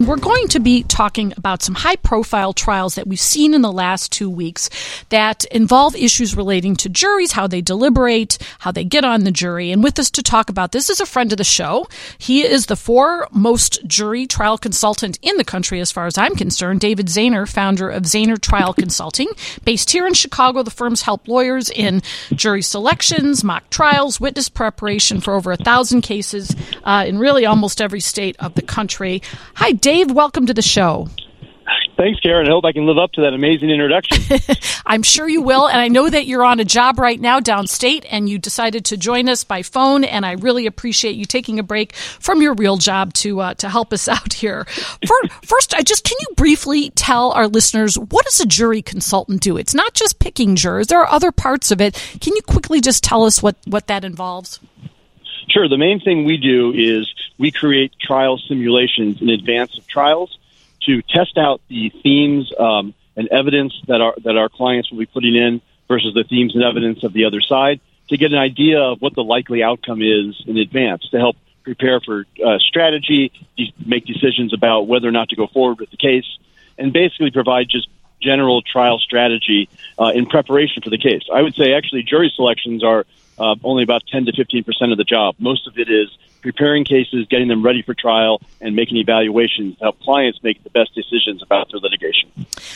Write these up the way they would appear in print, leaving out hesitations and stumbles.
we're going to be talking about some high-profile trials that we've seen in the last 2 weeks that involve issues relating to juries, how they deliberate, how they get on the jury. And with us to talk about this is a friend of the show. He is the foremost jury trial consultant in the country, as far as I'm concerned, David Zahner, founder of Zahner Trial Consulting. Based here in Chicago, the firms help lawyers in jury selections, mock trials, witness preparation for over 1,000 cases in really almost every state of the country. Hi, Dave. Welcome to the show. Thanks, Karen. I hope I can live up to that amazing introduction. I'm sure you will, and I know that you're on a job right now downstate, and you decided to join us by phone, and I really appreciate you taking a break from your real job to help us out here. First, can you briefly tell our listeners, what does a jury consultant do? It's not just picking jurors. There are other parts of it. Can you quickly just tell us what that involves? Sure. The main thing we do is we create trial simulations in advance of trials to test out the themes and evidence that our clients will be putting in versus the themes and evidence of the other side, to get an idea of what the likely outcome is in advance, to help prepare for strategy, make decisions about whether or not to go forward with the case, and basically provide just general trial strategy in preparation for the case. I would say actually jury selections are only about 10 to 15% of the job. Most of it is preparing cases, getting them ready for trial, and making evaluations to help clients make the best decisions about their litigation.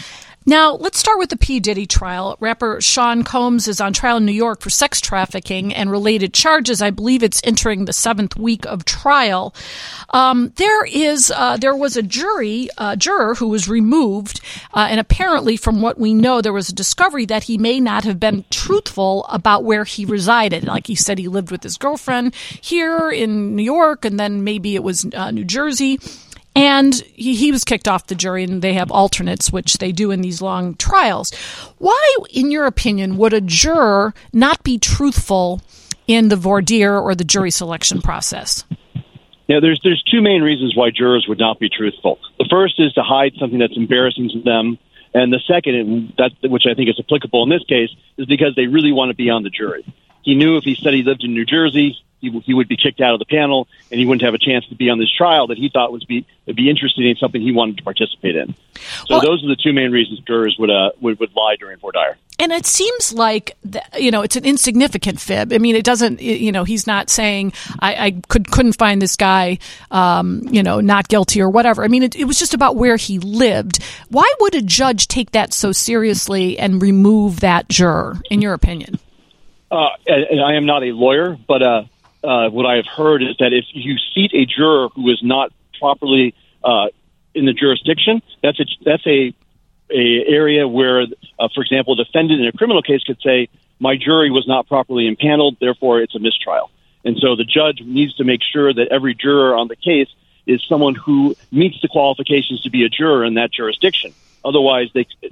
Now, let's start with the P. Diddy trial. Rapper Sean Combs is on trial in New York for sex trafficking and related charges. I believe it's entering the 7th week of trial. There was a juror who was removed, and apparently, from what we know, there was a discovery that he may not have been truthful about where he resided. Like he said, he lived with his girlfriend here in New York, and then maybe it was New Jersey. And he was kicked off the jury, and they have alternates, which they do in these long trials. Why, in your opinion, would a juror not be truthful in the voir dire or the jury selection process? Yeah, there's two main reasons why jurors would not be truthful. The first is to hide something that's embarrassing to them. And the second, and that, which I think is applicable in this case, is because they really want to be on the jury. He knew if he said he lived in New Jersey, he would be kicked out of the panel, and he wouldn't have a chance to be on this trial that he thought would be interested in, something he wanted to participate in. So those are the two main reasons jurors would lie during voir dire. And it seems like, it's an insignificant fib. I mean, it doesn't, he's not saying I couldn't find this guy, not guilty or whatever. I mean, it was just about where he lived. Why would a judge take that so seriously and remove that juror, in your opinion? And I am not a lawyer, but what I have heard is that if you seat a juror who is not properly in the jurisdiction, that's a area where, for example, a defendant in a criminal case could say, my jury was not properly impaneled, therefore it's a mistrial. And so the judge needs to make sure that every juror on the case is someone who meets the qualifications to be a juror in that jurisdiction. Otherwise,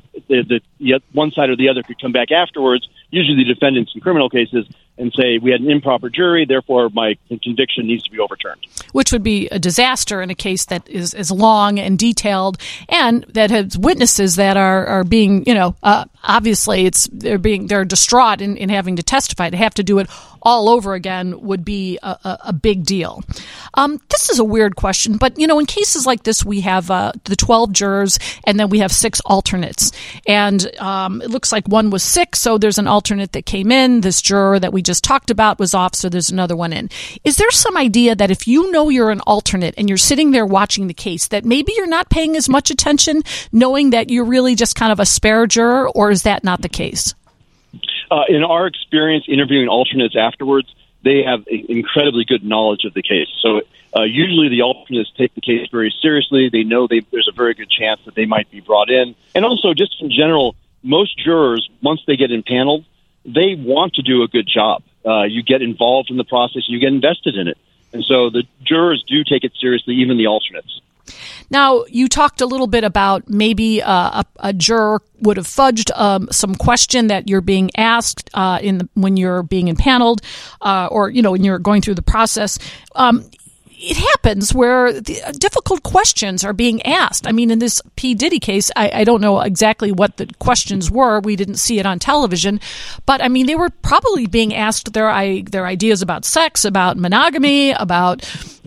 one side or the other could come back afterwards, usually the defendants in criminal cases, and say, we had an improper jury, therefore my conviction needs to be overturned. Which would be a disaster in a case that is long and detailed and that has witnesses that are being, obviously they're distraught in having to testify. To have to do it all over again would be a big deal. This is a weird question, but, in cases like this, we have the 12 jurors and then we have 6 alternates. And it looks like one was sick, so there's an alternate that came in. This juror that we just talked about was off, so there's another one in. Is there some idea that if you know you're an alternate and you're sitting there watching the case, that maybe you're not paying as much attention, knowing that you're really just kind of a spare juror, or is that not the case? In our experience interviewing alternates afterwards, they have incredibly good knowledge of the case. So usually the alternates take the case very seriously. They know there's a very good chance that they might be brought in. And also, just in general, most jurors, once they get impaneled, they want to do a good job. You get involved in the process, you get invested in it. And so the jurors do take it seriously, even the alternates. Now, you talked a little bit about maybe a juror would have fudged some question that you're being asked when you're being impaneled or, when you're going through the process. it happens where difficult questions are being asked. I mean, in this P. Diddy case, I don't know exactly what the questions were. We didn't see it on television. But, I mean, they were probably being asked their ideas about sex, about monogamy, about,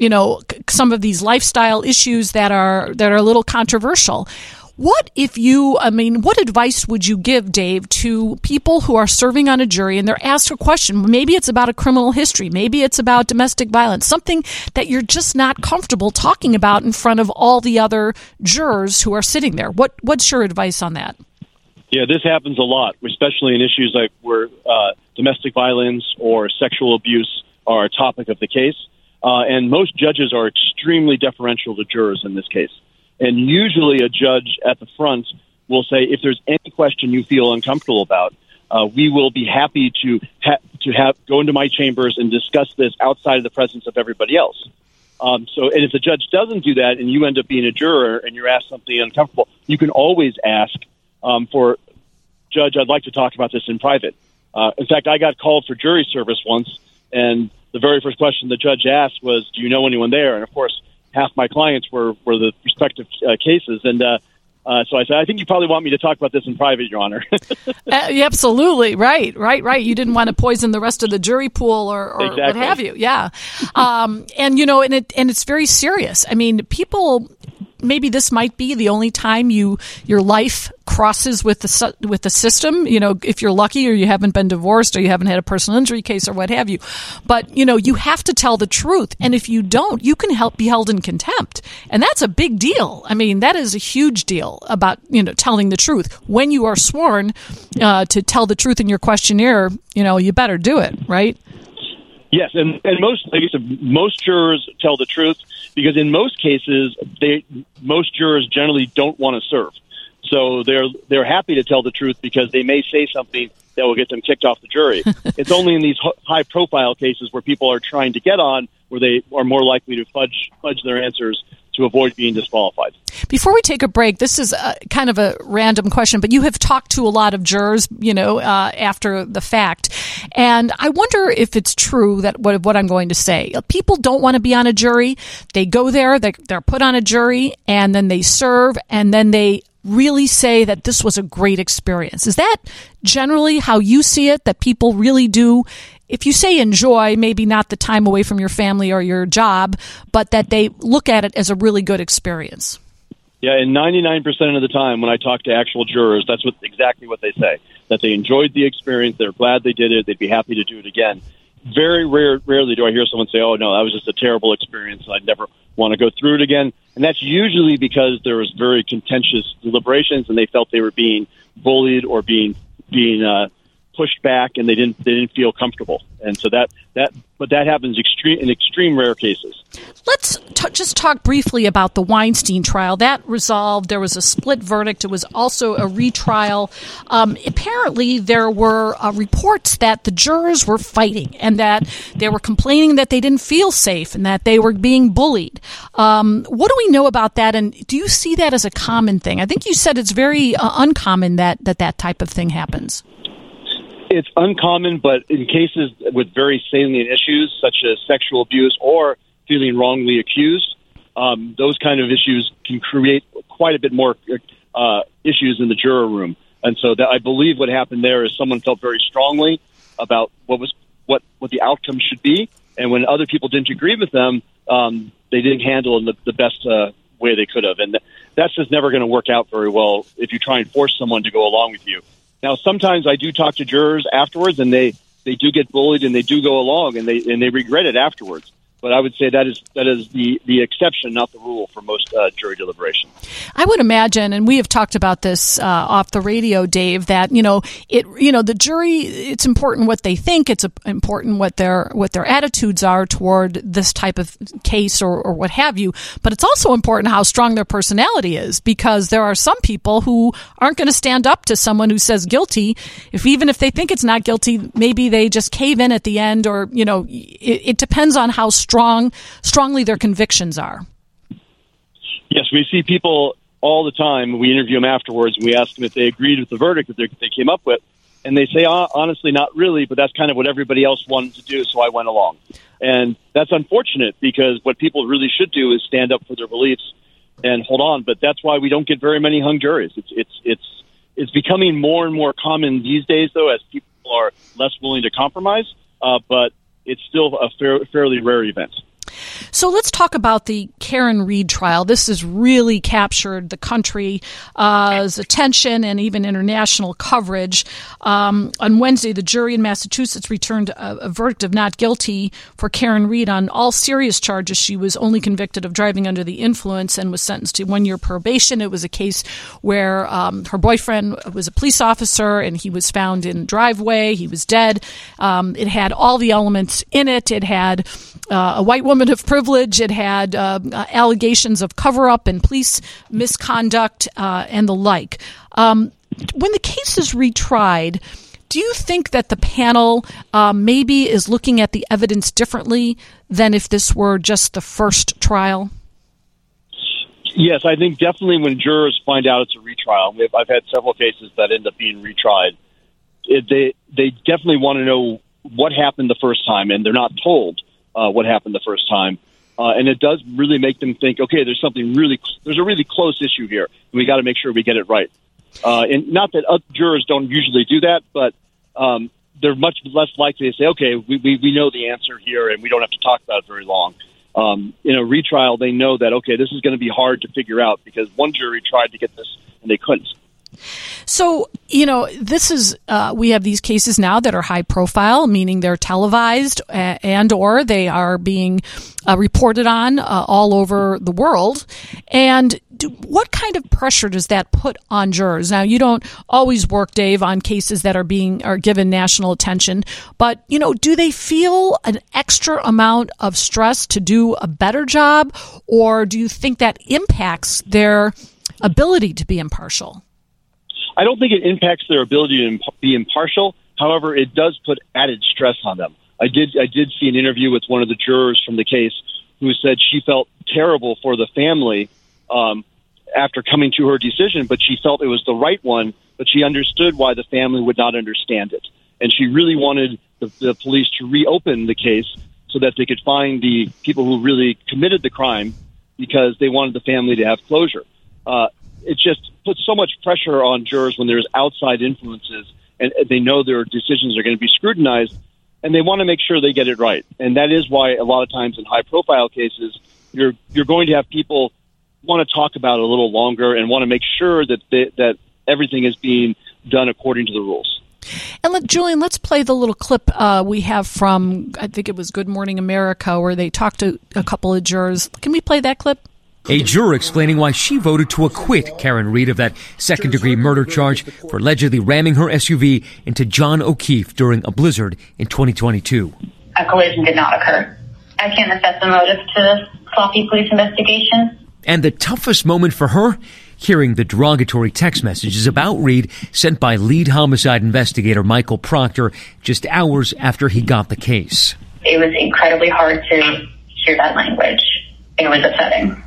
some of these lifestyle issues that are a little controversial. What advice would you give, Dave, to people who are serving on a jury and they're asked a question? Maybe it's about a criminal history. Maybe it's about domestic violence, something that you're just not comfortable talking about in front of all the other jurors who are sitting there. What's your advice on that? Yeah, this happens a lot, especially in issues like where domestic violence or sexual abuse are a topic of the case. And most judges are extremely deferential to jurors in this case. And usually a judge at the front will say, if there's any question you feel uncomfortable about, we will be happy to go into my chambers and discuss this outside of the presence of everybody else. And if the judge doesn't do that and you end up being a juror and you're asked something uncomfortable, you can always ask for, Judge, I'd like to talk about this in private. In fact, I got called for jury service once, and the very first question the judge asked was, do you know anyone there? And, of course, half my clients were the respective cases. And so I said, I think you probably want me to talk about this in private, Your Honor. Absolutely. Right. You didn't want to poison the rest of the jury pool or exactly. What have you. Yeah. And it's very serious. I mean, people, maybe this might be the only time your life crosses with the system, if you're lucky or you haven't been divorced or you haven't had a personal injury case or what have you. But, you have to tell the truth. And if you don't, you can be held in contempt. And that's a big deal. I mean, that is a huge deal about, telling the truth. When you are sworn to tell the truth in your questionnaire, you better do it, right? Yes, and most jurors tell the truth because in most cases, most jurors generally don't want to serve. So they're happy to tell the truth because they may say something that will get them kicked off the jury. It's only in these high-profile cases where people are trying to get on where they are more likely to fudge their answers to avoid being disqualified. Before we take a break, this is kind of a random question, but you have talked to a lot of jurors, after the fact. And I wonder if it's true that what I'm going to say. People don't want to be on a jury. They go there, they're put on a jury, and then they serve, and then they really say that this was a great experience. Is that generally how you see it, that people really do? If you say enjoy, maybe not the time away from your family or your job, but that they look at it as a really good experience. Yeah, and 99% of the time when I talk to actual jurors, that's exactly what they say, that they enjoyed the experience, they're glad they did it, they'd be happy to do it again. Very rarely do I hear someone say, oh, no, that was just a terrible experience, I'd never want to go through it again. And that's usually because there was very contentious deliberations and they felt they were being bullied or being pushed back, and they didn't feel comfortable. And so that happens in extreme rare cases. Let's just talk briefly about the Weinstein trial. That resolved. There was a split verdict. It was also a retrial. Apparently, there were reports that the jurors were fighting and that they were complaining that they didn't feel safe and that they were being bullied. What do we know about that? And do you see that as a common thing? I think you said it's very uncommon that type of thing happens. It's uncommon, but in cases with very salient issues, such as sexual abuse or feeling wrongly accused, those kind of issues can create quite a bit more issues in the juror room. And so I believe what happened there is someone felt very strongly about what the outcome should be, and when other people didn't agree with them, they didn't handle it in the best way they could have. And that's just never going to work out very well if you try and force someone to go along with you. Now, sometimes I do talk to jurors afterwards, and they do get bullied, and they do go along, and they regret it afterwards. But I would say that is the exception, not the rule, for most jury deliberation. I would imagine, and we have talked about this off the radio, Dave, that the jury, it's important what they think, it's important what their attitudes are toward this type of case or what have you. But it's also important how strong their personality is, because there are some people who aren't going to stand up to someone who says guilty. Even if they think it's not guilty, maybe they just cave in at the end, or it depends on how strongly their convictions are. Yes, we see people all the time. We interview them afterwards, and we ask them if they agreed with the verdict that they came up with. And they say, honestly, not really, but that's kind of what everybody else wanted to do, so I went along. And that's unfortunate, because what people really should do is stand up for their beliefs and hold on. But that's why we don't get very many hung juries. It's becoming more and more common these days, though, as people are less willing to compromise. But it's still a fairly rare event. So let's talk about the Karen Read trial. This has really captured the country's attention and even international coverage. On Wednesday, the jury in Massachusetts returned a verdict of not guilty for Karen Read on all serious charges. She was only convicted of driving under the influence and was sentenced to 1 year probation. It was a case where her boyfriend was a police officer and he was found in the driveway. He was dead. It had all the elements in it. It had a white woman of privilege. It had allegations of cover-up and police misconduct and the like. When the case is retried, do you think that the panel maybe is looking at the evidence differently than if this were just the first trial? Yes, I think definitely when jurors find out it's a retrial, I've had several cases that end up being retried, they definitely want to know what happened the first time, and they're not told what happened the first time. And it does really make them think, okay, there's a really close issue here. We got to make sure we get it right. And not that other jurors don't usually do that, but they're much less likely to say, okay, we know the answer here and we don't have to talk about it very long. In a retrial, they know that, okay, this is going to be hard to figure out because one jury tried to get this and they couldn't. So, this is, we have these cases now that are high profile, meaning they're televised and or they are being reported on all over the world. And what kind of pressure does that put on jurors? Now, you don't always work, Dave, on cases that are given national attention, but, do they feel an extra amount of stress to do a better job, or do you think that impacts their ability to be impartial? I don't think it impacts their ability to be impartial. However, it does put added stress on them. I did see an interview with one of the jurors from the case who said she felt terrible for the family after coming to her decision, but she felt it was the right one, but she understood why the family would not understand it. And she really wanted the police to reopen the case so that they could find the people who really committed the crime, because they wanted the family to have closure. It just puts so much pressure on jurors when there's outside influences and they know their decisions are going to be scrutinized, and they want to make sure they get it right. And that is why a lot of times in high-profile cases, you're going to have people want to talk about it a little longer and want to make sure that everything is being done according to the rules. And Julian, let's play the little clip we have from, I think it was Good Morning America, where they talked to a couple of jurors. Can we play that clip? A juror explaining why she voted to acquit Karen Read of that second-degree murder charge for allegedly ramming her SUV into John O'Keefe during a blizzard in 2022. A collision did not occur. I can't assess the motive to this sloppy police investigation. And the toughest moment for her? Hearing the derogatory text messages about Read sent by lead homicide investigator Michael Proctor just hours after he got the case. It was incredibly hard to hear that language. It was upsetting.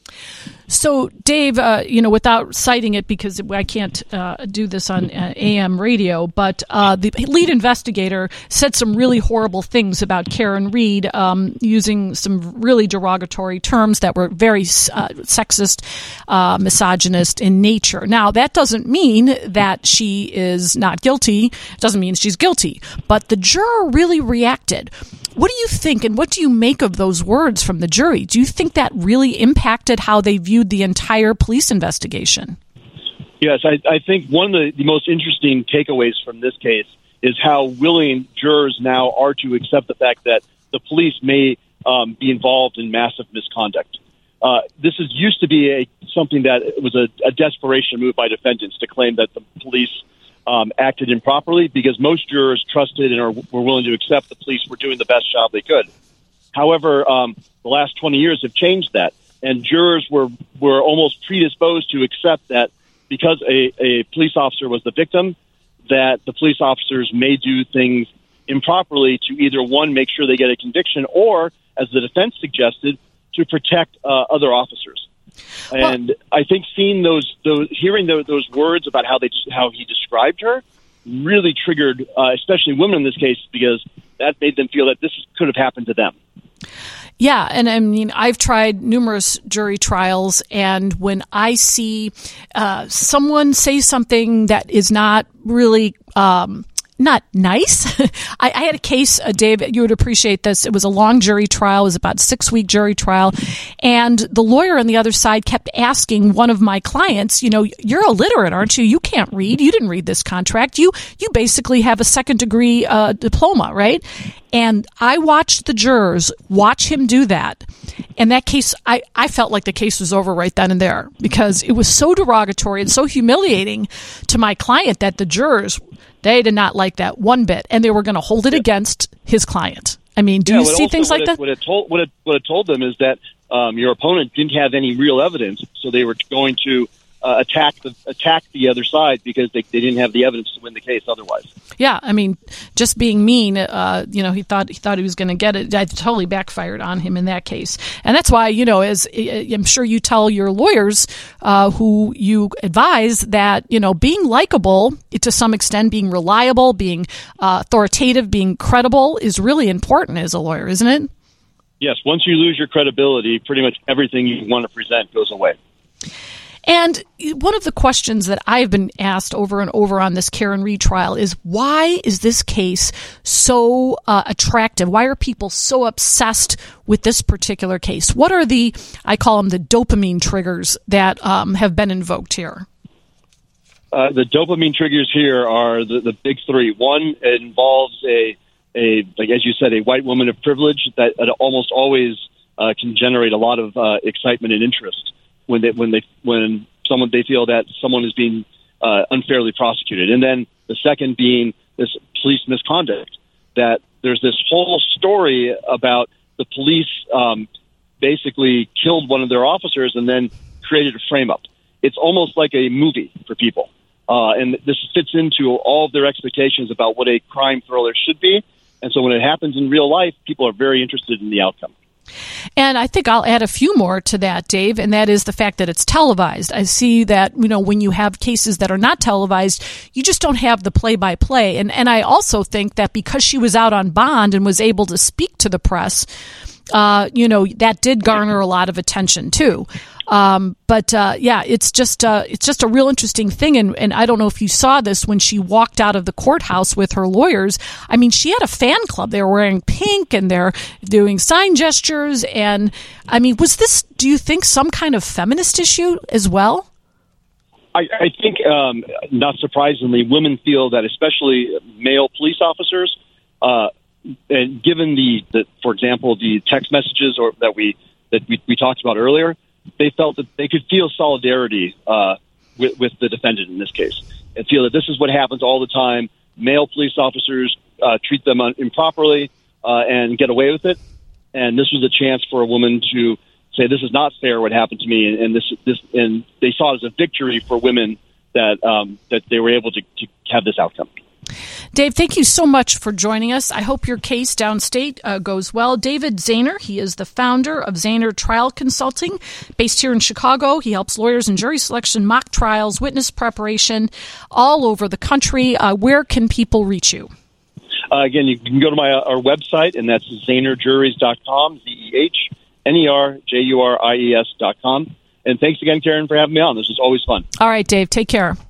So, Dave, without citing it because I can't do this on AM radio, but the lead investigator said some really horrible things about Karen Read, using some really derogatory terms that were very sexist, misogynist in nature. Now, that doesn't mean that she is not guilty. It doesn't mean she's guilty. But the juror really reacted. What do you think, and what do you make of those words from the jury? Do you think that really impacted how they viewed the entire police investigation? Yes, I think one of the most interesting takeaways from this case is how willing jurors now are to accept the fact that the police may be involved in massive misconduct. This used to be something that was a desperation move by defendants to claim that the police acted improperly, because most jurors trusted and were willing to accept the police were doing the best job they could. However, the last 20 years have changed that, and jurors were almost predisposed to accept that because a police officer was the victim, that the police officers may do things improperly to either, one, make sure they get a conviction, or, as the defense suggested, to protect other officers. And I think seeing hearing those words about how he described her, really triggered, especially women in this case, because that made them feel that this could have happened to them. Yeah, and I mean, I've tried numerous jury trials, and when I see someone say something that is not really not nice. I had a case, Dave, you would appreciate this. It was a long jury trial. It was about a 6-week jury trial. And the lawyer on the other side kept asking one of my clients, you're illiterate, aren't you? You can't read. You didn't read this contract. You basically have a second-degree diploma, right? And I watched the jurors watch him do that. And that case, I felt like the case was over right then and there, because it was so derogatory and so humiliating to my client that the jurors, they did not like that one bit, and they were going to hold it against his client. I mean, do you see things like that? What it told them is that your opponent didn't have any real evidence, so they were going to attack the other side because they didn't have the evidence to win the case otherwise. Yeah, I mean, just being mean, he thought he was going to get it. It totally backfired on him in that case. And that's why, as I'm sure you tell your lawyers who you advise that, being likable to some extent, being reliable, being authoritative, being credible is really important as a lawyer, isn't it? Yes. Once you lose your credibility, pretty much everything you want to present goes away. And one of the questions that I've been asked over and over on this Karen Read trial is, why is this case so attractive? Why are people so obsessed with this particular case? What are I call them the dopamine triggers that have been invoked here? The dopamine triggers here are the big three. One, it involves like as you said, a white woman of privilege that almost always can generate a lot of excitement and interest when they feel that someone is being unfairly prosecuted. And then the second being this police misconduct, that there's this whole story about the police basically killed one of their officers and then created a frame up. It's almost like a movie for people. And this fits into all of their expectations about what a crime thriller should be. And so when it happens in real life, people are very interested in the outcome. And I think I'll add a few more to that, Dave, and that is the fact that it's televised. I see that, when you have cases that are not televised, you just don't have the play-by-play. And I also think that because she was out on bond and was able to speak to the press, that did garner a lot of attention too. It's just a real interesting thing. And I don't know if you saw this when she walked out of the courthouse with her lawyers. I mean, she had a fan club. They were wearing pink and they're doing sign gestures. And I mean, was this, do you think, some kind of feminist issue as well? I think, not surprisingly, women feel that, especially male police officers, and given for example, the text messages that we talked about earlier, they felt that they could feel solidarity with the defendant in this case, and feel that this is what happens all the time. Male police officers treat them improperly and get away with it, and this was a chance for a woman to say, "This is not fair. What happened to me?" And and they saw it as a victory for women that they were able to have this outcome. Dave, thank you so much for joining us. I hope your case downstate goes well. David Zahner, he is the founder of Zahner Trial Consulting, based here in Chicago. He helps lawyers in jury selection, mock trials, witness preparation, all over the country. Where can people reach you? Again, you can go to our website, and that's ZahnerJuries.com, ZehnerJuries.com. And thanks again, Karen, for having me on. This was always fun. All right, Dave, take care.